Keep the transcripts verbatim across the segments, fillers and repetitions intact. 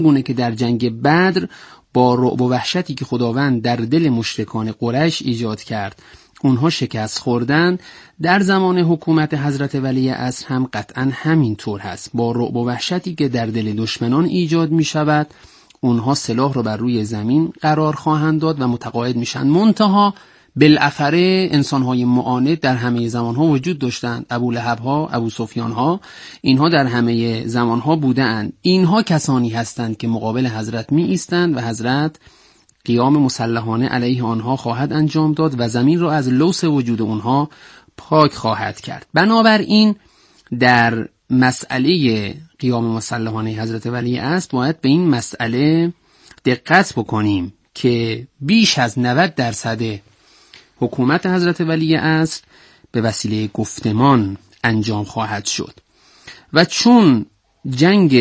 گونه که در جنگ بدر با رعب و وحشتی که خداوند در دل مشرکان قریش ایجاد کرد اونها شکست خوردن، در زمان حکومت حضرت ولی عصر هم قطعا همین طور هست. با رعب و وحشتی که در دل دشمنان ایجاد می شود اونها سلاح رو بر روی زمین قرار خواهند داد و متقاعد میشن. منتها بالاخره انسان‌های معاند در همه زمان‌ها وجود داشتند. ابو لهب‌ها، ابو سفیان‌ها، اینها در همه زمان‌ها بودند. اینها کسانی هستند که مقابل حضرت می ایستند و حضرت قیام مسلحانه علیه آنها خواهد انجام داد و زمین را از لوث وجود آنها پاک خواهد کرد. بنابراین در مسئله قیام مسلحانه حضرت ولی عصر باید به این مسئله دقت بکنیم که بیش از نود درصد حکومت حضرت ولی عصر به وسیله گفتمان انجام خواهد شد و چون جنگ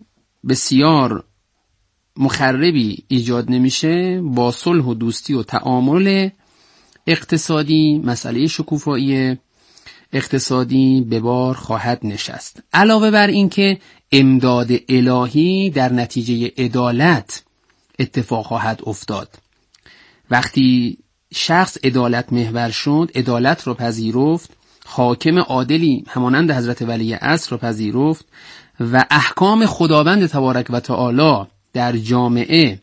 بسیار مخربی ایجاد نمیشه، با صلح و دوستی و تعامل اقتصادی مسئله شکوفایی اقتصادی به بار خواهد نشست. علاوه بر این که امداد الهی در نتیجه عدالت اتفاق خواهد افتاد. وقتی شخص عدالت محور شد، عدالت رو پذیرفت، حاکم عادلی همانند حضرت ولی عصر رو پذیرفت و احکام خداوند تبارک و تعالی در جامعه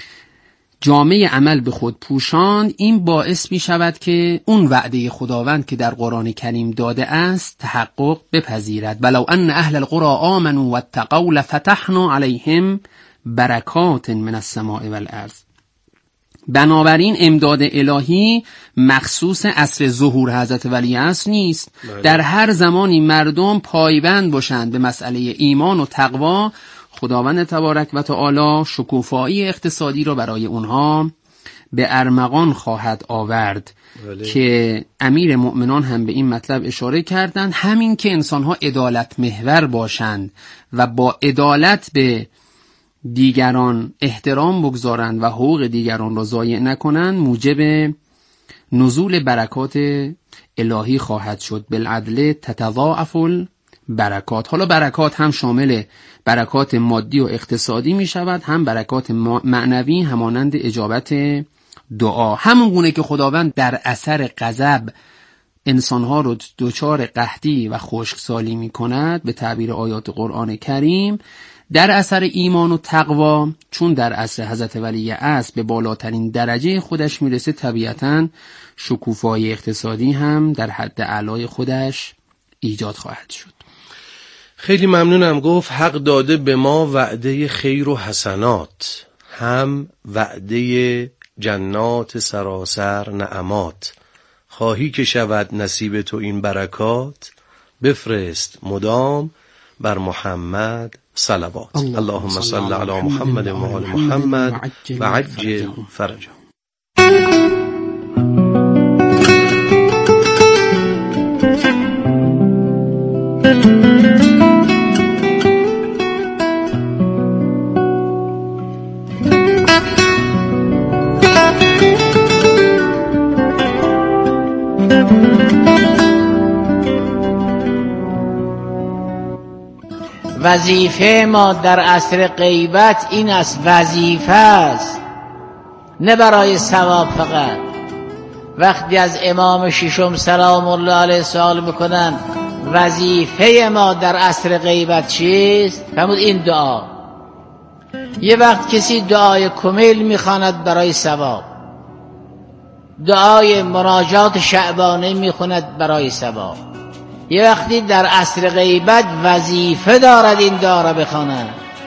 جامعه عمل به خود پوشاند، این باعث می شود که اون وعده خداوند که در قرآن کریم داده است تحقق بپذیرد. ولو ان اهل القرى آمنوا واتقوا لفتحنا علیهم برکات من السماء والارض. بنابراین امداد الهی مخصوص عصر ظهور حضرت ولی عصر نیست. در هر زمانی مردم پایبند باشند به مسئله ایمان و تقوا، خداوند تبارک و تعالی شکوفایی اقتصادی را برای اونها به ارمغان خواهد آورد. بله. که امیر مؤمنان هم به این مطلب اشاره کردند، همین که انسانها عدالت محور باشند و با عدالت به دیگران احترام بگذارند و حقوق دیگران را ضایع نکنند، موجب نزول برکات الهی خواهد شد. بالعدل تتضاعف البرکات. حالا برکات هم شامل برکات مادی و اقتصادی می شود، هم برکات معنوی همانند اجابت دعا. همون گونه که خداوند در اثر غضب انسانها رو دچار قحطی و خشکسالی می کند به تعبیر آیات قرآن کریم، در اثر ایمان و تقوا چون در عصر حضرت ولی عصر به بالاترین درجه خودش میرسه، طبیعتاً شکوفایی اقتصادی هم در حد اعلای خودش ایجاد خواهد شد. خیلی ممنونم. گفت حق داده به ما وعده خیر و حسنات، هم وعده جنات سراسر نعمات. خواهی که شود نصیب تو این برکات، بفرست مدام بر محمد صلوات. اللهم صل علی محمد و آل محمد و عجل فرجه. وظیفه ما در عصر غیبت این است، وظیفه است، نه برای ثواب فقط. وقتی از امام ششم سلام الله علیه سوال میکنن وظیفه ما در عصر غیبت چیست، فرمود این دعا. یه وقت کسی دعای کمیل میخواند برای ثواب، دعای مناجات شعبانه میخواند برای ثواب. یه وقتی در عصر غیبت وظیفه دارد این دعا را بخواند.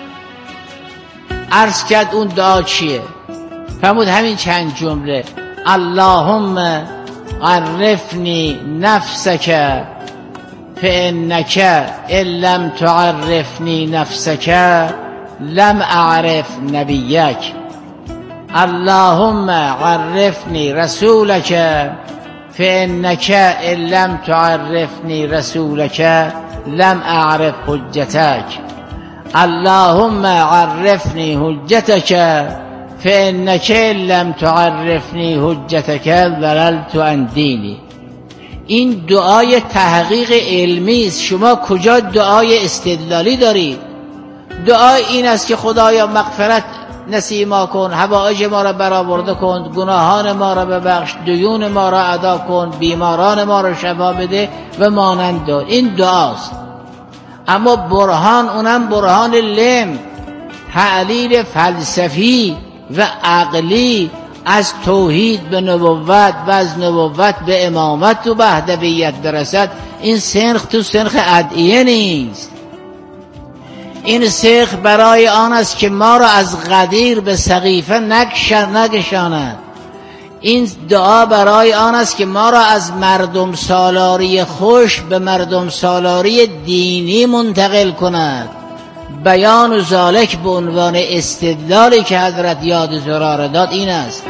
عرض کرد اون دعا چیه؟ فرمود همین چند جمله: اللهم عرفنی نفسک فانک ان لم تعرفنی نفسک لم اعرف نبیک. اللهم عرفنی رسولک فانک ان لم تعرفنی رسولک لم اعرف حجتک. اللهم عرفنی حجتک فانک ان لم تعرفنی حجتک ضللت عن دینی. این دعای تحقیق علمی است. شما کجا دعای استدلالی دارید؟ دعای این است که خدایا مغفرت نصیب ما کن، حوائج ما را برآورده کن، گناهان ما را ببخش، دیون ما را ادا کن، بیماران ما را شفا بده و مانند دار. این دعاست. اما برهان، اونم برهان لم، تعلیل فلسفی و عقلی از توحید به نبوت و از نبوت به امامت و وحدویت برسد، این سنخ تو سنخ ادعیه نیست. این سنخ برای آن است که ما را از غدیر به سقیفه نگشاند. این دعا برای آن است که ما را از مردم سالاری خوش به مردم سالاری دینی منتقل کند. بیان و ذالک به عنوان استدلالی که حضرت یاد زراره داد این است.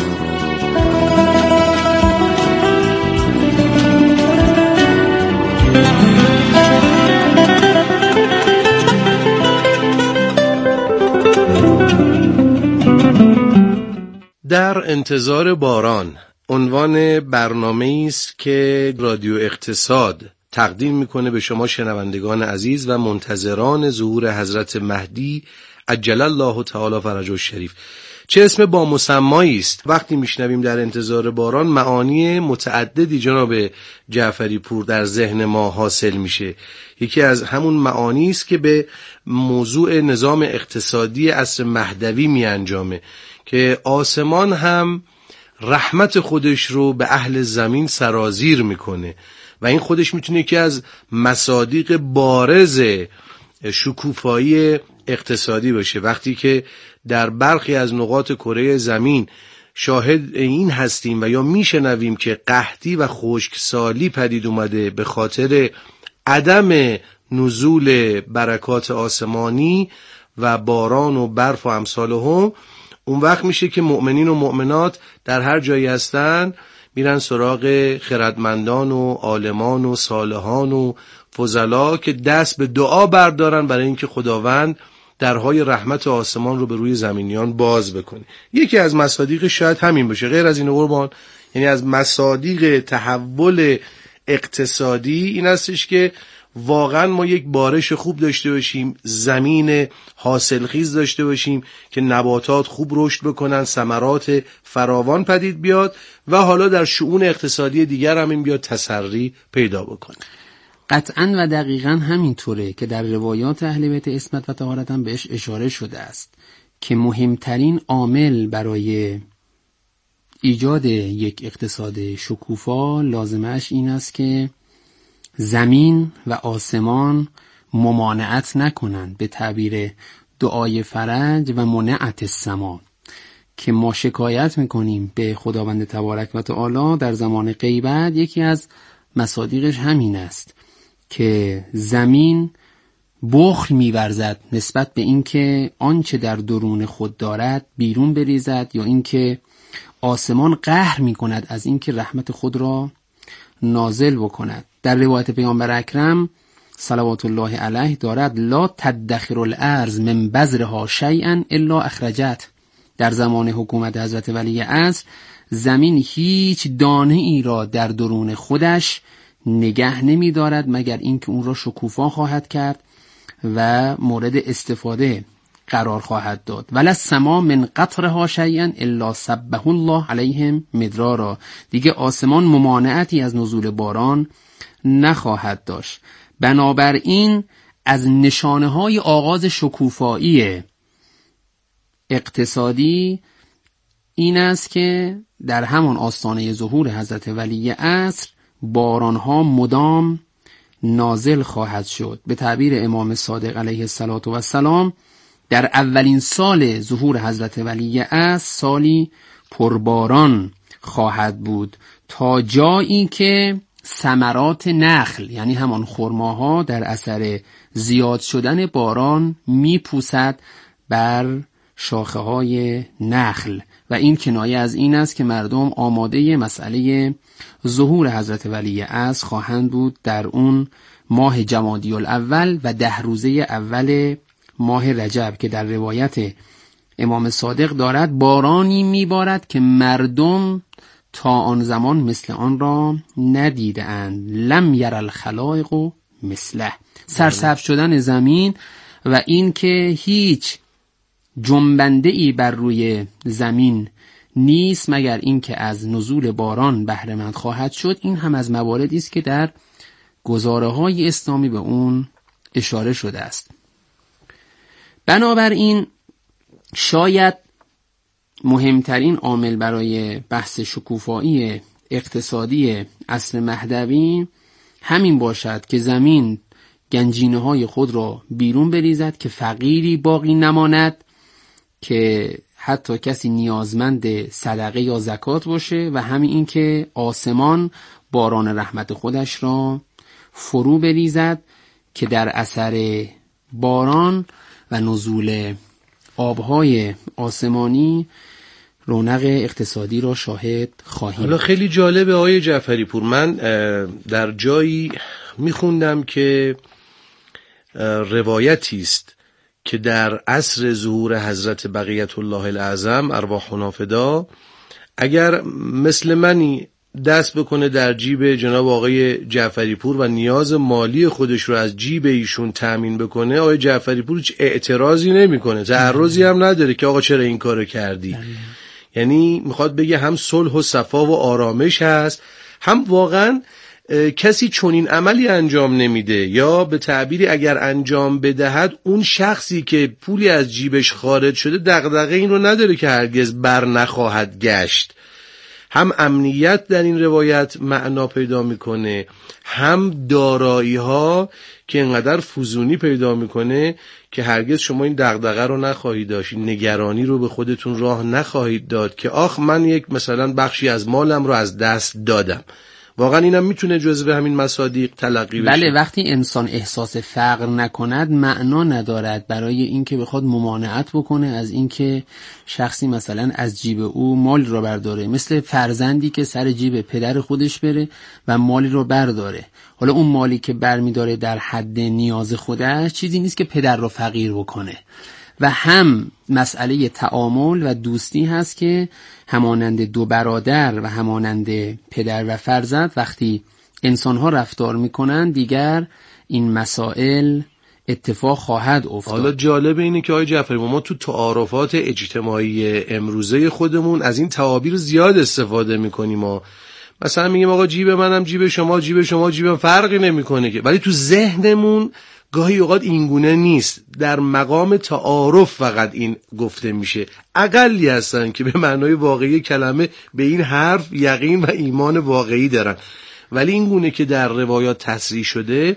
در انتظار باران عنوان برنامه‌ای است که رادیو اقتصاد تقدیم میکنه به شما شنوندگان عزیز و منتظران ظهور حضرت مهدی عجل الله تعالی فرجه الشریف. چه اسم با مسمایی است. وقتی میشنویم در انتظار باران، معانی متعددی جناب جعفری پور در ذهن ما حاصل میشه. یکی از همون معانی است که به موضوع نظام اقتصادی عصر مهدوی میانجامه که آسمان هم رحمت خودش رو به اهل زمین سرازیر میکنه و این خودش میتونه یکی از مصادیق بارز شکوفایی اقتصادی باشه. وقتی که در برخی از نقاط کره زمین شاهد این هستیم و یا میشنویم که قحطی و خشکسالی پدید اومده به خاطر عدم نزول برکات آسمانی و باران و برف و امثالهم، اون وقت میشه که مؤمنین و مؤمنات در هر جایی هستن میرن سراغ خردمندان و عالمان و صالحان و فضلا که دست به دعا بردارن برای اینکه خداوند درهای رحمت آسمان رو به روی زمینیان باز بکنه. یکی از مصادیق شاید همین باشه. غیر از این قربان، یعنی از مصادیق تحول اقتصادی این هستش که واقعا ما یک بارش خوب داشته باشیم، زمین حاصلخیز داشته باشیم که نباتات خوب رشد بکنن، ثمرات فراوان پدید بیاد و حالا در شؤون اقتصادی دیگر هم این بیاد تسری پیدا بکنه. قطعاً و دقیقاً همینطوره که در روایات اهل بیت عصمت و طهارت هم بهش اشاره شده است که مهمترین عامل برای ایجاد یک اقتصاد شکوفا لازمش این است که زمین و آسمان ممانعت نکنند، به تعبیر دعای فرج و منعت السما، که ما شکایت میکنیم به خداوند تبارک و تعالی در زمان غیبت. یکی از مصادیقش همین است که زمین بخل می‌ورزد نسبت به اینکه آنچه در درون خود دارد بیرون بریزد، یا اینکه آسمان قهر می‌کند از اینکه رحمت خود را نازل بکند. در روایت پیامبر اکرم صلوات الله علیه دارد لا تدخر الارض من بذرها شیئا الا اخرجت. در زمان حکومت حضرت ولی عصر زمین هیچ دانه ای را در درون خودش نگه نمی دارد مگر اینکه اون را شکوفا خواهد کرد و مورد استفاده قرار خواهد داد. ولا السما من قطرها شیئا الا صبه الله علیهم مدرارا. دیگه آسمان ممانعتی از نزول باران نخواهد داشت. بنابراین از نشانه های آغاز شکوفایی اقتصادی این است که در همان آستانه ظهور حضرت ولی عصر بارانها مدام نازل خواهد شد. به تعبیر امام صادق علیه السلام در اولین سال ظهور حضرت ولی عصر سالی پرباران خواهد بود تا جایی که ثمرات نخل، یعنی همان خرماها، در اثر زیاد شدن باران میپوسد بر شاخه های نخل و این کنایه از این است که مردم آماده مسئله ظهور حضرت ولی عصر خواهند بود در اون ماه جمادی الاول و ده روزه اول ماه رجب که در روایت امام صادق دارد بارانی میبارد که مردم تا آن زمان مثل آن را ندیده اند. لم یر الخلائق مثله. سرسبز شدن زمین و این که هیچ جنبنده ای بر روی زمین نیست مگر این که از نزول باران بهره مند خواهد شد، این هم از مواردی است که در گزاره های اسلامی به اون اشاره شده است. بنابراین شاید مهمترین عامل برای بحث شکوفایی اقتصادی عصر مهدوی همین باشد که زمین گنجینه های خود را بیرون بریزد که فقیری باقی نماند، که حتی کسی نیازمند صدقه یا زکات باشه، و همین این که آسمان باران رحمت خودش را فرو بریزد که در اثر باران و نزول آبهای آسمانی رونق اقتصادی را شاهد خواهیم. حالا خیلی جالبه آقای جعفری پور، من در جایی میخوندم که روایتی است که در عصر ظهور حضرت بقیت الله الاعظم ارواحنا فدا، اگر مثل منی دست بکنه در جیب جناب آقای جعفری پور و نیاز مالی خودش رو از جیب ایشون تأمین بکنه، آقای جعفری پور هیچ اعتراضی نمیکنه، تعرضی هم نداره که آقا چرا این کارو کردی. دلیم. یعنی میخواد بگه هم صلح و صفا و آرامش هست، هم واقعا کسی چنین عملی انجام نمیده، یا به تعبیری اگر انجام بدهد اون شخصی که پولی از جیبش خارج شده دغدغه این رو نداره که هرگز بر نخواهد گشت. هم امنیت در این روایت معنا پیدا میکنه، هم دارایی ها که انقدر فزونی پیدا میکنه که هرگز شما این دغدغه رو نخواهید داشت، نگرانی رو به خودتون راه نخواهید داد که آخ من یک مثلا بخشی از مالم رو از دست دادم. واقعا اینم میتونه جزو همین مصادیق تلقی بشه. بله، وقتی انسان احساس فقر نکند معنا ندارد برای اینکه بخواد ممانعت بکنه از اینکه شخصی مثلا از جیب او مال رو برداره، مثل فرزندی که سر جیب پدر خودش بره و مالی رو برداره. حالا اون مالی که برمیداره در حد نیاز خودش چیزی نیست که پدر رو فقیر بکنه. و هم مسئله تعامل و دوستی هست که همانند دو برادر و همانند پدر و فرزند وقتی انسان‌ها رفتار میکنن دیگر این مسائل اتفاق خواهد افتاد. حالا جالب اینه که آقای جعفری ما تو تعارفات اجتماعی امروزه خودمون از این تعابیر زیاد استفاده میکنیم. ما مثلا میگیم آقا جیب منم جیب شما، جیب شما جیبم، فرقی نمیکنه که، ولی تو ذهنمون گاهی اوقات اینگونه نیست. در مقام تعارف فقط این گفته میشه. اقلی هستن که به معنای واقعی کلمه به این حرف یقین و ایمان واقعی دارن، ولی اینگونه که در روایات تصریح شده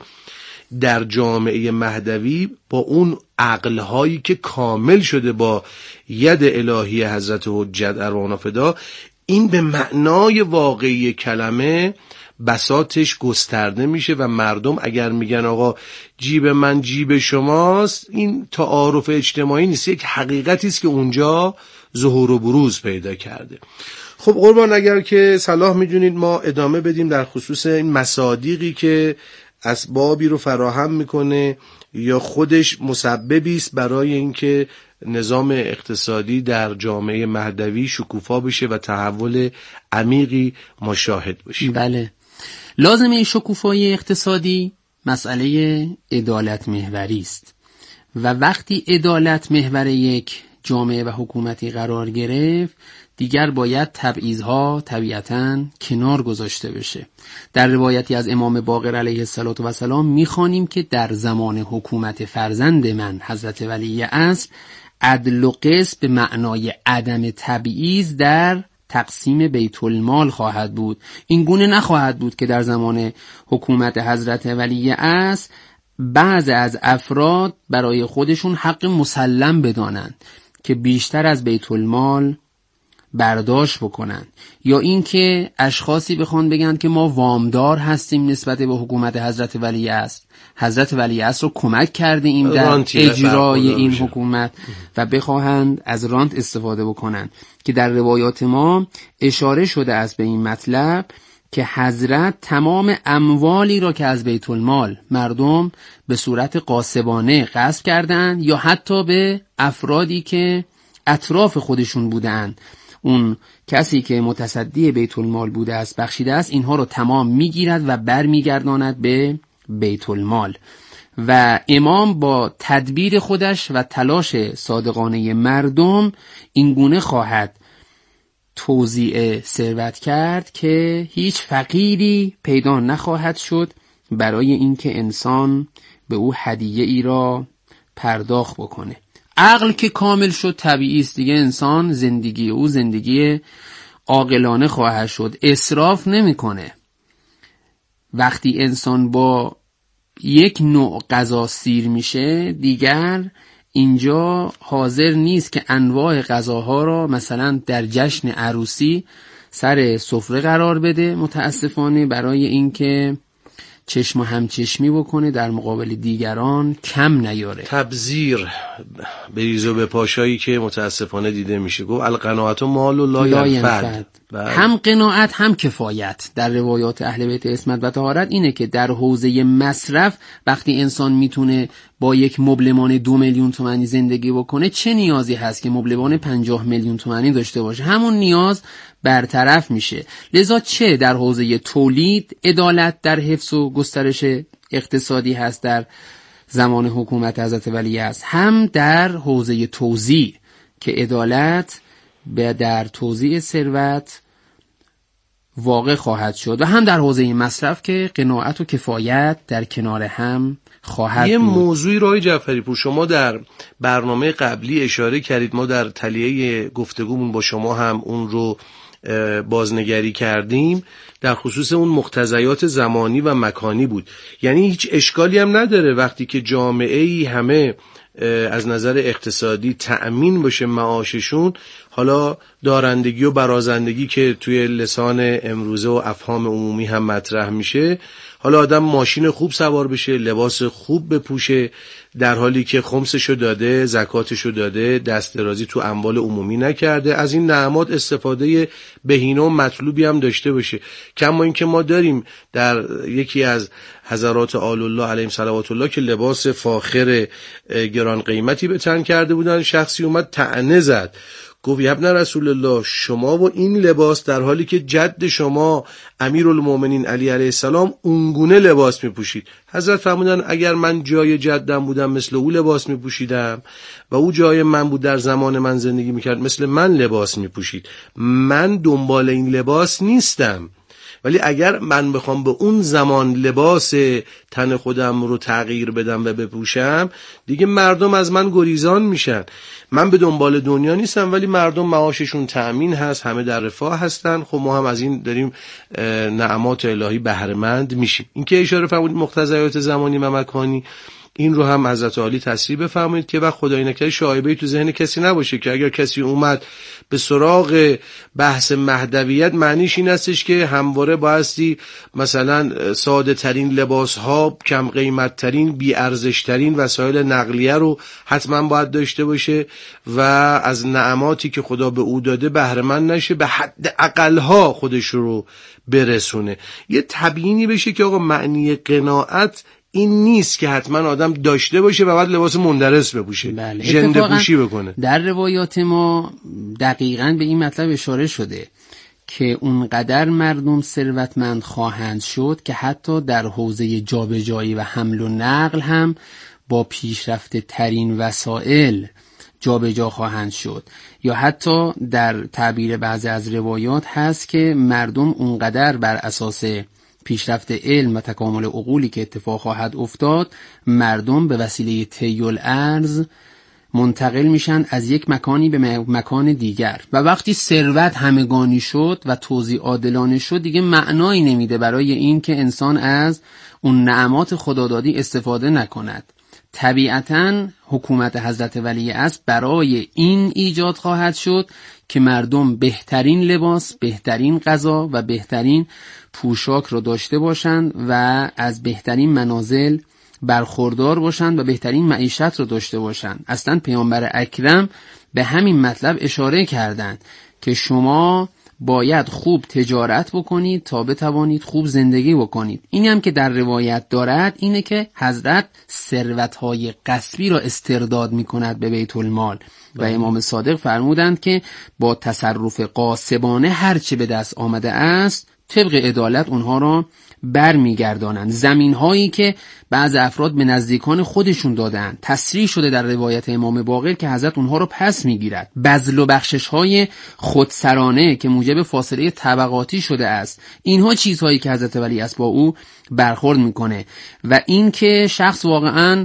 در جامعه مهدوی با اون عقلهایی که کامل شده با ید الهی حضرت حجت ارواحنا فدا، این به معنای واقعی کلمه بساطش گسترده میشه و مردم اگر میگن آقا جیب من جیب شماست، این تعارف اجتماعی نیست، یک حقیقتی است که اونجا ظهور و بروز پیدا کرده. خب قربان، اگر که صلاح میدونید ما ادامه بدیم در خصوص این مصادیقی که اسبابی رو فراهم میکنه یا خودش مسببی است برای اینکه نظام اقتصادی در جامعه مهدوی شکوفا بشه و تحول عمیقی مشاهد بشه. بله، لازمه شکوفایی اقتصادی مسئله عدالت محوری است و وقتی عدالت محور یک جامعه و حکومتی قرار گرفت دیگر باید تبعیض‌ها طبیعتاً کنار گذاشته بشه. در روایتی از امام باقر علیه السلام می‌خوانیم که در زمان حکومت فرزند من حضرت ولی عصر عدل و قسط به معنای عدم تبعیض در تقسیم بیت المال خواهد بود. این گونه نخواهد بود که در زمان حکومت حضرت ولی عصر بعض از افراد برای خودشون حق مسلم بدانند که بیشتر از بیت المال برداشت بکنن، یا اینکه اشخاصی بخوان بگن که ما وامدار هستیم نسبت به حکومت حضرت ولی عصر، حضرت ولی عصر رو کمک کرده ایم در اجرای این حکومت و بخواهند از رانت استفاده بکنن، که در روایات ما اشاره شده است به این مطلب که حضرت تمام اموالی را که از بیت المال مردم به صورت غاصبانه غصب کردند یا حتی به افرادی که اطراف خودشون بودند، اون کسی که متصدی بیت المال بوده است بخشیده است، اینها رو تمام میگیرد و بر میگرداند به بیت المال. و امام با تدبیر خودش و تلاش صادقانه مردم اینگونه خواهد توزیع ثروت کرد که هیچ فقیری پیدا نخواهد شد برای اینکه انسان به او هدیه ای را پرداخت بکنه. عقل که کامل شد طبیعی است دیگه، انسان زندگی او زندگی عاقلانه خواهد شد، اسراف نمیکنه. وقتی انسان با یک نوع غذا سیر میشه دیگر اینجا حاضر نیست که انواع غذاها را مثلا در جشن عروسی سر سفره قرار بده، متاسفانه برای اینکه چشم و همچشمی بکنه در مقابل دیگران کم نیاره. تبذیر به ریز و به پاشایی که متاسفانه دیده میشه. گفت القناعت مال و لا ینفد. هم قناعت هم کفایت در روایات اهل بیت عصمت و طهارت اینه که در حوزه مصرف وقتی انسان میتونه با یک مبلمان دو میلیون تومانی زندگی بکنه، چه نیازی هست که مبلمان پنجاه میلیون تومانی داشته باشه؟ همون نیاز برطرف میشه. لذا چه در حوزه تولید عدالت در حفظ و گسترش اقتصادی هست در زمان حکومت حضرت ولی است، هم در حوزه توزیع که عدالت به در توزیع ثروت واقع خواهد شد، و هم در حوزه مصرف که قناعت و کفایت در کنار هم خواهد یه بود. موضوعی رای جعفری پور شما در برنامه قبلی اشاره کردید، ما در تلیه گفتگومون با شما هم اون رو بازنگری کردیم، در خصوص اون مقتضیات زمانی و مکانی بود. یعنی هیچ اشکالی هم نداره وقتی که جامعه‌ای همه از نظر اقتصادی تأمین باشه معاششون، حالا دارندگی و برازندگی که توی لسان امروزه و افهام عمومی هم مطرح میشه، حالا آدم ماشین خوب سوار بشه، لباس خوب بپوشه، در حالی که خمسشو داده، زکاتشو داده، دست درازی تو اموال عمومی نکرده، از این نعمات استفاده بهینه و مطلوبی هم داشته باشه. کما این که ما داریم در یکی از حضرات آل الله علیهم صلوات الله که لباس فاخر گران قیمتی به تن کرده بودن، شخصی اومد طعنه زد، گفت ابن رسول الله شما و این لباس در حالی که جد شما امیرالمومنین علی علیه السلام اونگونه لباس میپوشید. حضرت فرمودن اگر من جای جدم بودم مثل او لباس میپوشیدم و او جای من بود در زمان من زندگی میکرد مثل من لباس میپوشید. من دنبال این لباس نیستم، ولی اگر من بخوام به اون زمان لباس تن خودم رو تغییر بدم و بپوشم، دیگه مردم از من گریزان میشن. من به دنبال دنیا نیستم، ولی مردم معاششون تأمین هست، همه در رفاه هستن، خب ما هم از این داریم نعمات الهی بهره مند میشیم. این که اشاره فرمودید مقتضیات زمانی و مکانی، این رو هم حضرت عالی تصریح بفرمایید که وقت خدای نکرده شایبه‌ای تو ذهن کسی نباشه که اگر کسی اومد به سراغ بحث مهدویت، معنیش این استش که همواره بایستی مثلا ساده ترین لباس ها، کم قیمت ترین، بی ارزش ترین وسایل نقلیه رو حتما باید داشته باشه و از نعماتی که خدا به او داده بهره مند نشه، به حد اقلها خودش رو برسونه. یه تبیینی بشه که آقا معنی قناعت این نیست که حتما آدم داشته باشه و بعد لباس مندرس بپوشه، بله. ژنده پوشی بکنه. در روایات ما دقیقاً به این مطلب اشاره شده که اونقدر مردم ثروتمند خواهند شد که حتی در حوزه جابجایی و حمل و نقل هم با پیشرفته ترین وسایل جابجا خواهند شد، یا حتی در تعبیر بعضی از روایات هست که مردم اونقدر بر اساس پیشرفت علم و تکامل عقولی که اتفاق خواهد افتاد، مردم به وسیله طی الارض منتقل میشن از یک مکانی به مکان دیگر، و وقتی ثروت همگانی شد و توزیع عادلانه شد دیگه معنایی نمیده برای این که انسان از اون نعمات خدادادی استفاده نکند. طبیعتاً حکومت حضرت ولی است برای این ایجاد خواهد شد که مردم بهترین لباس، بهترین غذا و بهترین پوشاک رو داشته باشند و از بهترین منازل برخوردار باشند و بهترین معیشت رو داشته باشند. اصلا پیامبر اکرم به همین مطلب اشاره کردند که شما باید خوب تجارت بکنید تا بتوانید خوب زندگی بکنید. اینی هم که در روایت دارد اینه که حضرت ثروت‌های غصبی را استرداد می‌کند به بیت المال و امام صادق فرمودند که با تصرف غاصبانه هر چه به دست آمده است طبق عدالت اونها را برمیگردانند. زمین هایی که بعض افراد به نزدیکان خودشون دادن، تصریح شده در روایت امام باقر که حضرت اونها رو پس میگیرد. بذل و بخشش های خودسرانه که موجب فاصله طبقاتی شده است، اینها چیزهایی که حضرت ولی عصر با او برخورد میکنه. و این که شخص واقعاً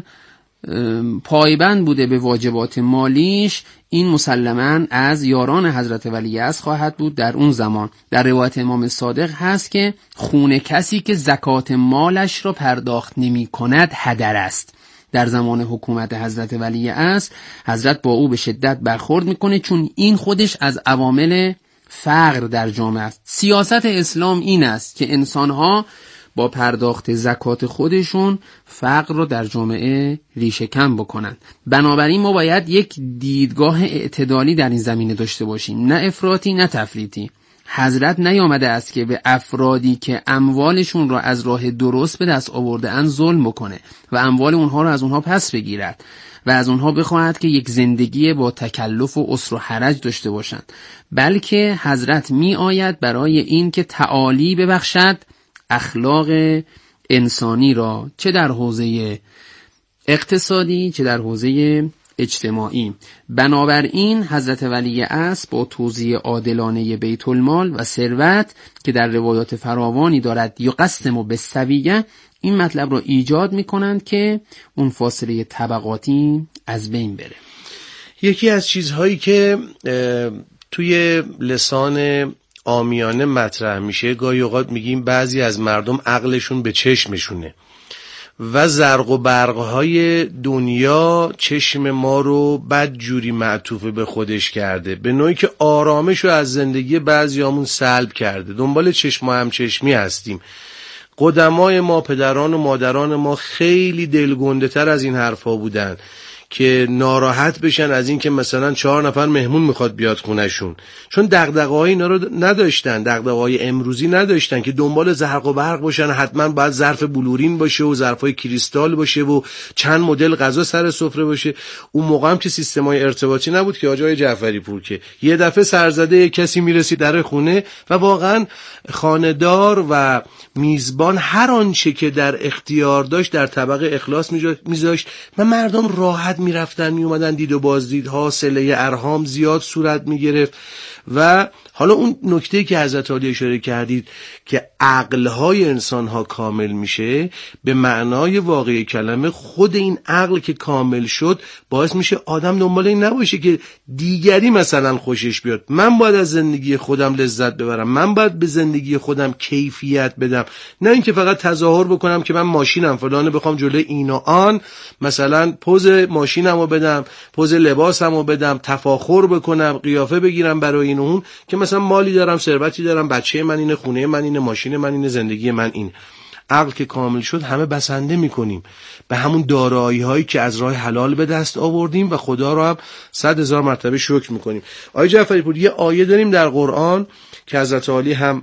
پایبند بوده به واجبات مالیش، این مسلماً از یاران حضرت ولی عصر خواهد بود در اون زمان. در روایت امام صادق هست که خون کسی که زکات مالش را پرداخت نمی کند هدر است. در زمان حکومت حضرت ولی عصر حضرت با او به شدت برخورد میکنه، چون این خودش از عوامل فقر در جامعه است. سیاست اسلام این است که انسانها با پرداخت زکات خودشون فقر رو در جامعه ریشه کم بکنن. بنابراین ما باید یک دیدگاه اعتدالی در این زمینه داشته باشیم، نه افراطی نه تفریطی. حضرت نیامده است که به افرادی که اموالشون را از راه درست به دست آورده اند ظلم بکنه و اموال اونها را از اونها پس بگیرد و از اونها بخواهد که یک زندگی با تکلف و عسر و حرج داشته باشند، بلکه حضرت می آید برای این که تعالی ببخشد اخلاق انسانی را، چه در حوزه اقتصادی چه در حوزه اجتماعی. بنابراین حضرت ولی عصر با توزیع عادلانه بیت المال و ثروت که در روایات فراوانی دارد یقسم بالسویه، این مطلب را ایجاد می کنند که اون فاصله طبقاتی از بین بره. یکی از چیزهایی که توی لسان عامیانه مطرح میشه، گاهی اوقات میگیم بعضی از مردم عقلشون به چشمشونه و زرق و برقهای دنیا چشم ما رو بد جوری معطوف به خودش کرده، به نوعی که آرامش رو از زندگی بعضیامون سلب کرده. دنبال چشم و همچشمی هستیم. قدمای ما، پدران و مادران ما خیلی دلگنده تر از این حرفا بودن که ناراحت بشن از این که مثلا چهار نفر مهمون میخواد بیاد خونهشون، چون دغدغه‌های اینا رو نداشتن، دغدغه‌های امروزی نداشتن که دنبال زرق و برق باشن. حتما باید ظرف بلورین باشه و ظرفای کریستال باشه و چند مدل غذا سر سفره باشه. اون موقع هم که سیستمای ارتباطی نبود که آقای جعفری پور که یه دفعه سرزده کسی میرسید در خونه و واقعا خانه‌دار و میزبان هر آنچه که در اختیار داشت در طبق اخلاص میذاشت و مردم راحت میرفتن میومدن، دید و بازدید ها، صله ارحام زیاد صورت میگرفت. و حالا اون نکته که حضرت علی اشاره کردید که عقلهای انسانها کامل میشه، به معنای واقعی کلمه خود این عقل که کامل شد باعث میشه آدم دنبال این نباشه که دیگری مثلا خوشش بیاد. من باید از زندگی خودم لذت ببرم، من باید به زندگی خودم کیفیت بدم، نه اینکه فقط تظاهر بکنم که من ماشینم فلانه، بخوام جلوی این و آن مثلا پوز ماشینمو بدم، پوز لباسمو بدم، تفاخر بکنم، قیافه بگیرم برای این و اون که مثلا مالی دارم، ثروتی دارم، بچه من اینه، خونه من اینه، ماشین من اینه، زندگی من این. عقل که کامل شد همه بسنده میکنیم به همون دارایی هایی که از راه حلال به دست آوردیم و خدا رو هم صد هزار مرتبه شکر میکنیم. آقای جعفری پور، یه آیه داریم در قرآن که حضرت علی هم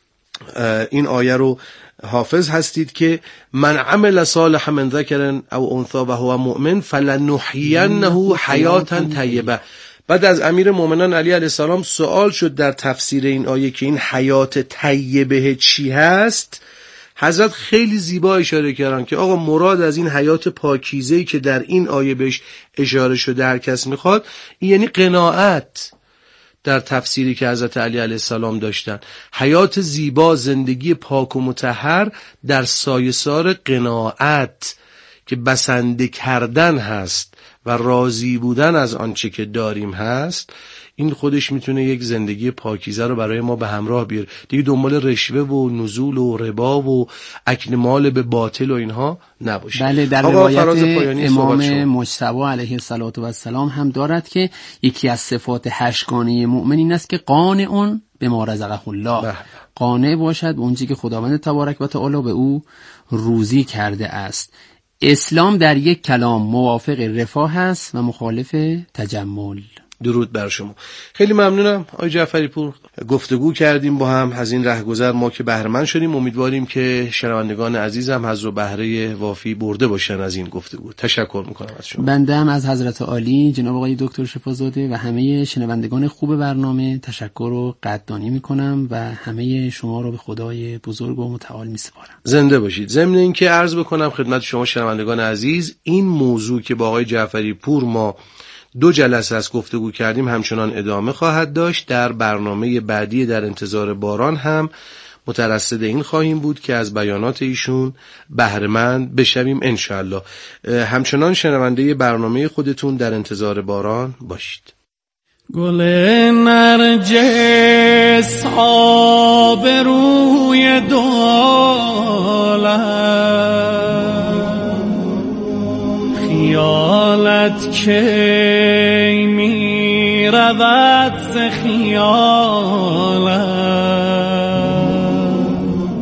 این آیه رو حافظ هستید که من عمل صالحا من ذکر او انثی و هو مؤمن فلنحیینه حیاتا طیبه. بعد از امیر مومنان علی علیه السلام سوال شد در تفسیر این آیه که این حیات طیبه چی هست. حضرت خیلی زیبا اشاره کردن که آقا مراد از این حیات پاکیزه‌ای که در این آیه بهش اشاره شده هر کس میخواد، این یعنی قناعت. در تفسیری که حضرت علی علیه السلام داشتن، حیات زیبا، زندگی پاک و مطهر در سایه‌سار قناعت که بسنده کردن هست و راضی بودن از آنچه که داریم هست، این خودش میتونه یک زندگی پاکیزه رو برای ما به همراه بیاره. دیگه دنبال رشوه و نزول و ربا و اکل مال به باطل و اینها نباشه. بله، در روایت امام مجتبی علیه السلام هم دارد که یکی از صفات هشتگانه مؤمن این است که قانع به ما رزقه الله، قانع باشد اونچه که خداوند تبارک و تعالی به او روزی کرده است. اسلام در یک کلام موافق رفاه است و مخالف تجمل. درود بر شما. خیلی ممنونم آقای جعفری پور، گفتگو کردیم با هم، از این رهگذر ما که بهره مند شدیم. امیدواریم که شنوندگان عزیزم حظ و بهره وافی برده باشن از این گفتگو. تشکر میکنم از شما. بنده هم از حضرت عالی جناب آقای دکتر شفازاده و همه شنوندگان خوب برنامه تشکر و قدردانی میکنم و همه شما رو به خدای بزرگ و متعال میسپارم. زنده باشید. ضمن اینکه عرض بکنم خدمت شما شنوندگان عزیز، این موضوع که با آقای جعفری پور ما دو جلسه از گفتگو کردیم همچنان ادامه خواهد داشت. در برنامه بعدی در انتظار باران هم مترصد این خواهیم بود که از بیانات ایشون بهره مند بشویم انشاءالله. همچنان شنونده برنامه خودتون در انتظار باران باشید. گل نرجس آبروی دولت، خیالت کی می رود ز خیالت،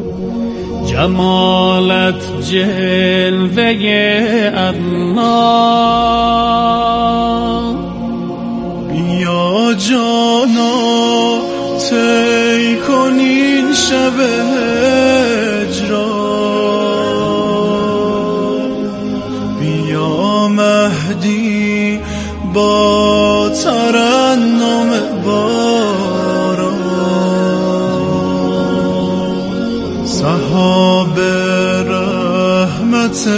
جمالت جلوه الله. بیا جانا طی کنین شب هجران، بیا مهدی با ترنم باران، صحاب رحمت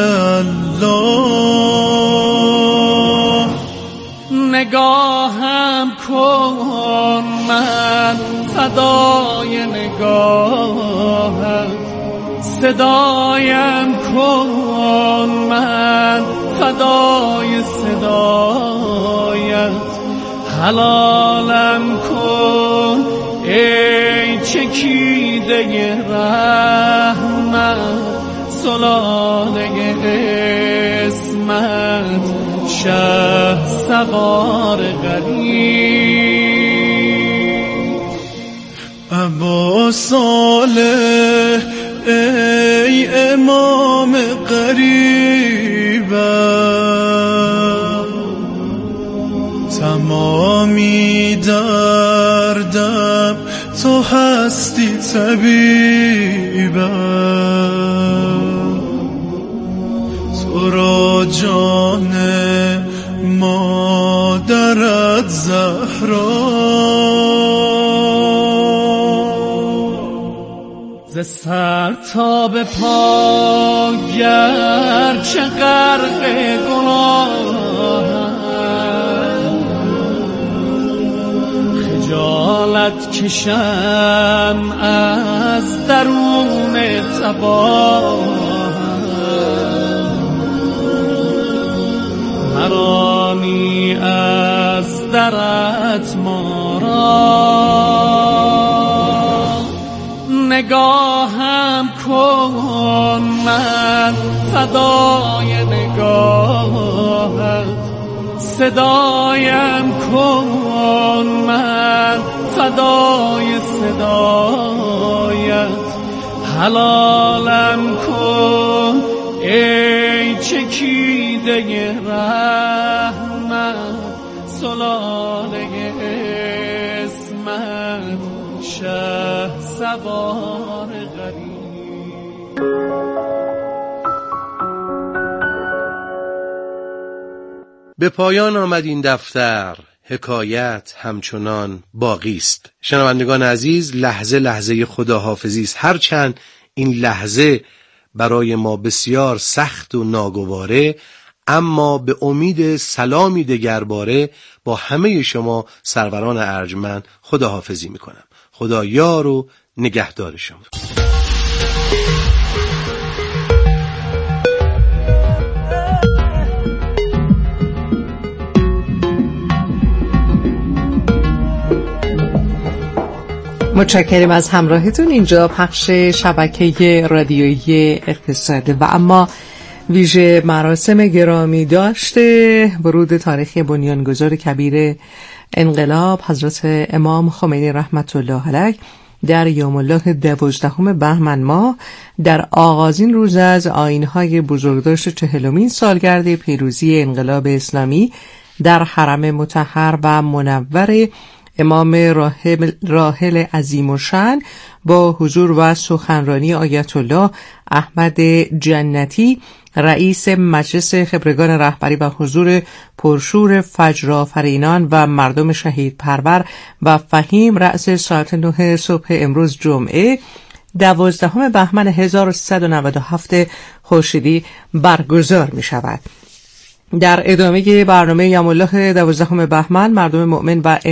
الله. نگاهم کن من فدای نگاهت، صدایم کن من فدای صدایت، حلالم کن ای چکیده رحمت، سلاله اسمت، شه سوار غریب. ابا صالح ای امام قریبم، تمامی دردم تو هستی طبیبم، تو را جان مادرت زهرا، ز سر تا به پا گرچه غرق گناهم، خجالت کشم از درون تباهم، مرانی از درت ما را، نگاهم کن من فدای نگاهت، صدایم کن من فدای صدایت، حلالم کن ای چکیده رحمت، سلاله اسمت، شه سوار غریب. به پایان آمد این دفتر، حکایت همچنان باقی است. شنوندگان عزیز، لحظه لحظه خداحافظی است، هرچند این لحظه برای ما بسیار سخت و ناگواره، اما به امید سلامی دگرباره با همه شما سروران ارجمند خداحافظی میکنم. خدا یار و نگهدار شما. متشکرم از همراهتون. اینجا پخش شبکه رادیویی اقتصاد و اما ویژه مراسم گرامی داشته ورود تاریخی بنیانگذار کبیر انقلاب حضرت امام خمینی رحمت الله علیه در یوم الله دوازدهم بهمن ماه در آغازین روز از آیین‌های بزرگداشت چهلمین سالگرد پیروزی انقلاب اسلامی در حرم مطهر و منور امام راحل, راحل عظیم الشأن با حضور و سخنرانی آیت الله احمد جنتی رئیس مجلس خبرگان رهبری و حضور پرشور فجرآفرینان و مردم شهید پرور و فهیم رأس ساعت نه صبح امروز جمعه دوازدهم بهمن هزار و سیصد و نود و هفت خورشیدی برگزار می شود. در ادامه برنامه یوم الله دوازدهم بهمن مردم مؤمن و